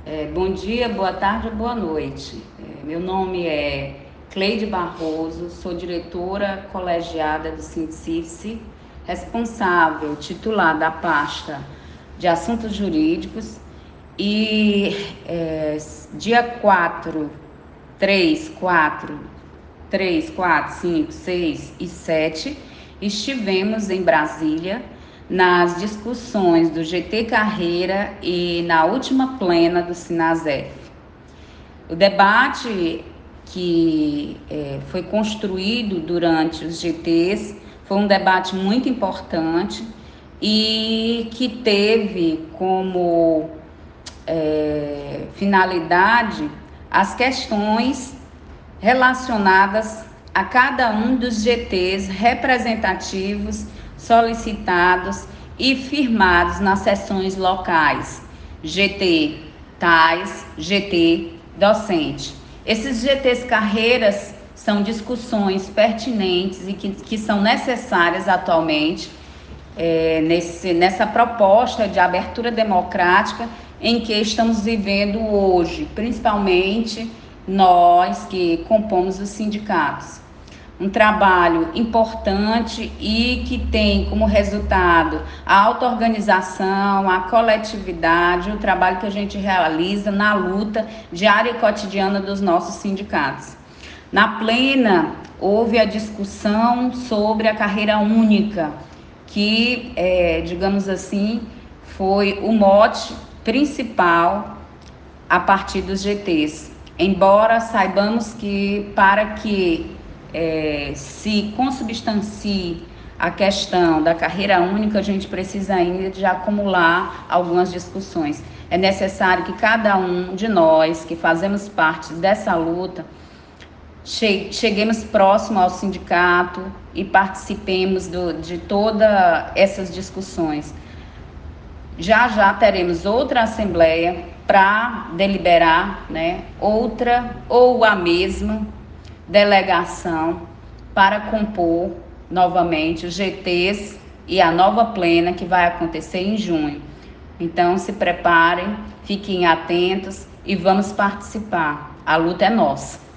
Bom dia, boa tarde, boa noite. Meu nome é Cleide Barroso, sou diretora colegiada do Sindicice, responsável titular da pasta de assuntos jurídicos e dia 4, 5, 6 e 7 estivemos em Brasília nas discussões do GT Carreira e na última plena do Sinasef. O debate que foi construído durante os GTs foi um debate muito importante e que teve como finalidade as questões relacionadas a cada um dos GTs representativos solicitados e firmados nas sessões locais, GT TAIS, GT Docente. Esses GTs carreiras são discussões pertinentes e que são necessárias atualmente nessa proposta de abertura democrática em que estamos vivendo hoje, principalmente nós que compomos os sindicatos. Um trabalho importante e que tem como resultado a auto-organização, a coletividade, o trabalho que a gente realiza na luta diária e cotidiana dos nossos sindicatos. Na plena, houve a discussão sobre a carreira única, que, digamos assim, foi o mote principal a partir dos GTs. Embora saibamos que para que se consubstancie a questão da carreira única, a gente precisa ainda de acumular algumas discussões. É necessário que cada um de nós que fazemos parte dessa luta cheguemos próximo ao sindicato e participemos de todas essas discussões. Já teremos outra assembleia para deliberar, outra ou a mesma delegação para compor novamente os GTs e a nova plena que vai acontecer em junho. Então, se preparem, fiquem atentos e vamos participar. A luta é nossa.